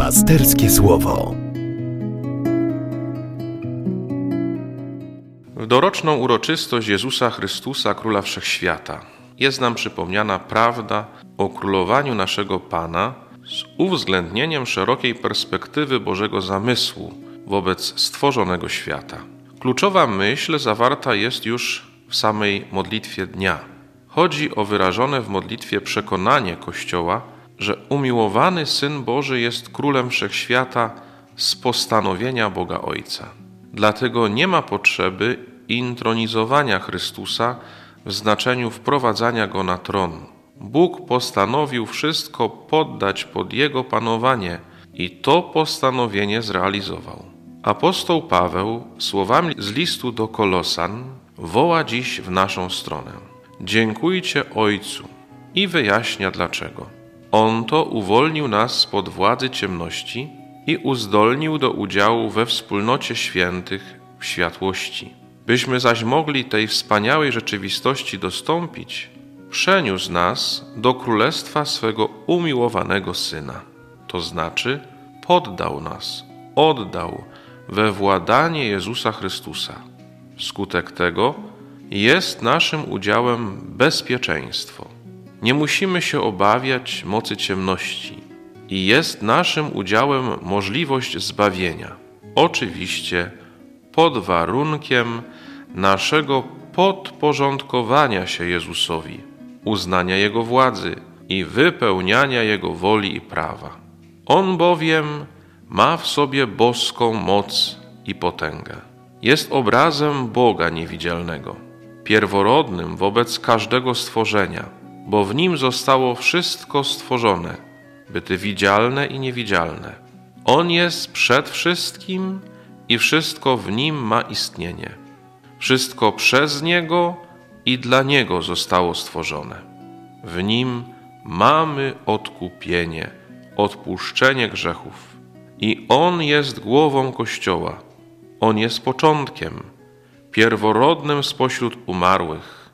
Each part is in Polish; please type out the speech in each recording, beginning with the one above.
Pasterskie Słowo. W doroczną uroczystość Jezusa Chrystusa, Króla Wszechświata, jest nam przypomniana prawda o królowaniu naszego Pana z uwzględnieniem szerokiej perspektywy Bożego zamysłu wobec stworzonego świata. Kluczowa myśl zawarta jest już w samej modlitwie dnia. Chodzi o wyrażone w modlitwie przekonanie Kościoła, że umiłowany Syn Boży jest Królem Wszechświata z postanowienia Boga Ojca. Dlatego nie ma potrzeby intronizowania Chrystusa w znaczeniu wprowadzania Go na tron. Bóg postanowił wszystko poddać pod Jego panowanie i to postanowienie zrealizował. Apostoł Paweł słowami z listu do Kolosan woła dziś w naszą stronę. Dziękujcie Ojcu i wyjaśnia dlaczego. On to uwolnił nas spod władzy ciemności i uzdolnił do udziału we wspólnocie świętych w światłości. Byśmy zaś mogli tej wspaniałej rzeczywistości dostąpić, przeniósł nas do królestwa swego umiłowanego Syna. To znaczy poddał nas, oddał we władanie Jezusa Chrystusa. Wskutek tego jest naszym udziałem bezpieczeństwo. Nie musimy się obawiać mocy ciemności i jest naszym udziałem możliwość zbawienia. Oczywiście pod warunkiem naszego podporządkowania się Jezusowi, uznania Jego władzy i wypełniania Jego woli i prawa. On bowiem ma w sobie boską moc i potęgę. Jest obrazem Boga niewidzialnego, pierworodnym wobec każdego stworzenia, bo w Nim zostało wszystko stworzone, byty widzialne i niewidzialne. On jest przed wszystkim i wszystko w Nim ma istnienie. Wszystko przez Niego i dla Niego zostało stworzone. W Nim mamy odkupienie, odpuszczenie grzechów. I On jest głową Kościoła. On jest początkiem, pierworodnym spośród umarłych,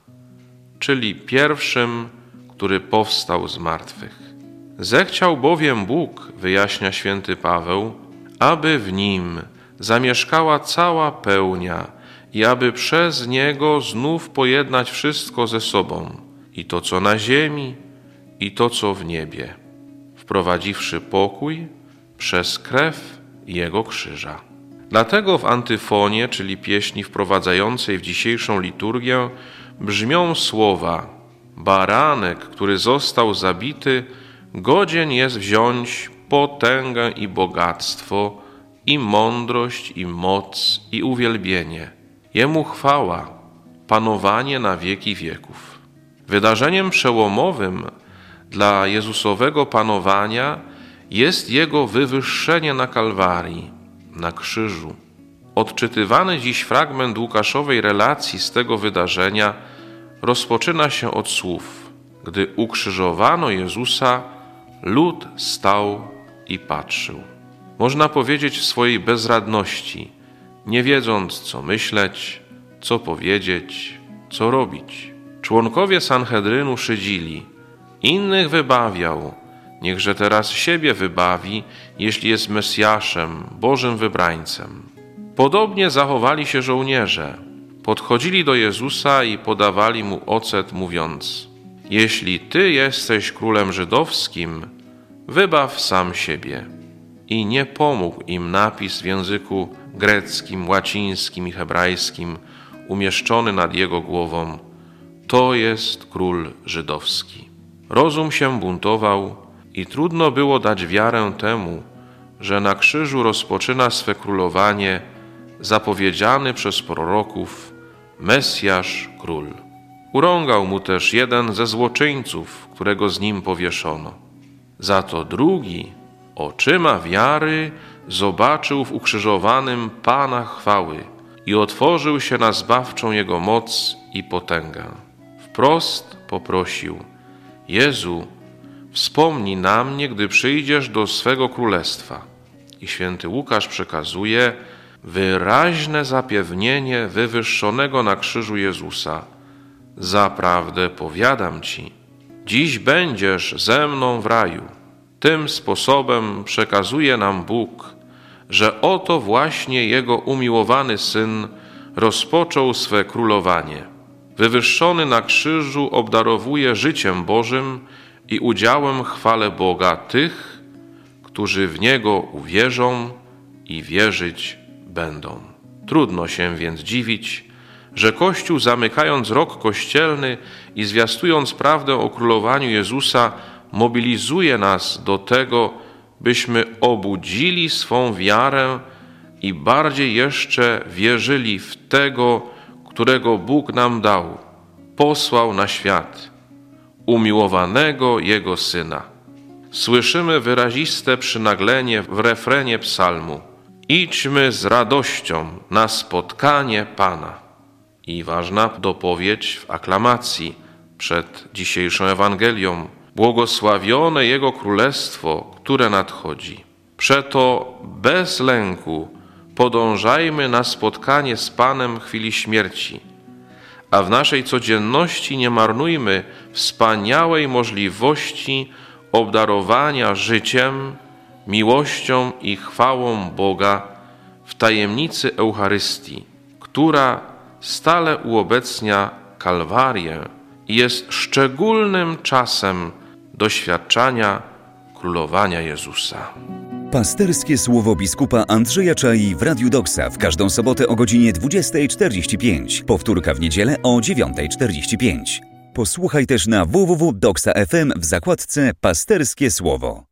czyli pierwszym, który powstał z martwych. Zechciał bowiem Bóg, wyjaśnia święty Paweł, aby w Nim zamieszkała cała pełnia i aby przez Niego znów pojednać wszystko ze sobą, i to, co na ziemi, i to, co w niebie, wprowadziwszy pokój przez krew Jego krzyża. Dlatego w antyfonie, czyli pieśni wprowadzającej w dzisiejszą liturgię, brzmią słowa: Baranek, który został zabity, godzien jest wziąć potęgę i bogactwo, i mądrość, i moc, i uwielbienie. Jemu chwała, panowanie na wieki wieków. Wydarzeniem przełomowym dla Jezusowego panowania jest Jego wywyższenie na Kalwarii, na krzyżu. Odczytywany dziś fragment Łukaszowej relacji z tego wydarzenia rozpoczyna się od słów: Gdy ukrzyżowano Jezusa, lud stał i patrzył. Można powiedzieć w swojej bezradności, nie wiedząc, co myśleć, co powiedzieć, co robić. Członkowie Sanhedrynu szydzili: innych wybawiał, niechże teraz siebie wybawi, jeśli jest Mesjaszem, Bożym wybrańcem. Podobnie zachowali się żołnierze. Podchodzili do Jezusa i podawali Mu ocet, mówiąc: jeśli Ty jesteś królem żydowskim, wybaw sam siebie. I nie pomógł im napis w języku greckim, łacińskim i hebrajskim umieszczony nad Jego głową: to jest król żydowski. Rozum się buntował i trudno było dać wiarę temu, że na krzyżu rozpoczyna swe królowanie zapowiedziany przez proroków Mesjasz Król. Urągał Mu też jeden ze złoczyńców, którego z Nim powieszono. Za to drugi oczyma wiary zobaczył w ukrzyżowanym Pana chwały i otworzył się na zbawczą Jego moc i potęgę. Wprost poprosił: Jezu, wspomnij na mnie, gdy przyjdziesz do swego królestwa. I święty Łukasz przekazuje wyraźne zapewnienie wywyższonego na krzyżu Jezusa: zaprawdę powiadam Ci, dziś będziesz ze mną w raju. Tym sposobem przekazuje nam Bóg, że oto właśnie Jego umiłowany Syn rozpoczął swe królowanie. Wywyższony na krzyżu obdarowuje życiem Bożym i udziałem chwale Boga tych, którzy w Niego uwierzą i wierzyć będą. Trudno się więc dziwić, że Kościół, zamykając rok kościelny i zwiastując prawdę o królowaniu Jezusa, mobilizuje nas do tego, byśmy obudzili swą wiarę i bardziej jeszcze wierzyli w tego, którego Bóg nam dał, posłał na świat, umiłowanego Jego Syna. Słyszymy wyraziste przynaglenie w refrenie psalmu: idźmy z radością na spotkanie Pana. I ważna dopowiedź w aklamacji przed dzisiejszą Ewangelią: błogosławione Jego Królestwo, które nadchodzi. Przeto bez lęku podążajmy na spotkanie z Panem w chwili śmierci, a w naszej codzienności nie marnujmy wspaniałej możliwości obdarowania życiem, miłością i chwałą Boga w tajemnicy Eucharystii, która stale uobecnia Kalwarię i jest szczególnym czasem doświadczania królowania Jezusa. Pasterskie słowo biskupa Andrzeja Czai w Radiu Doksa w każdą sobotę o godzinie 20:45. Powtórka w niedzielę o 9:45. Posłuchaj też na www.doksa.fm w zakładce Pasterskie Słowo.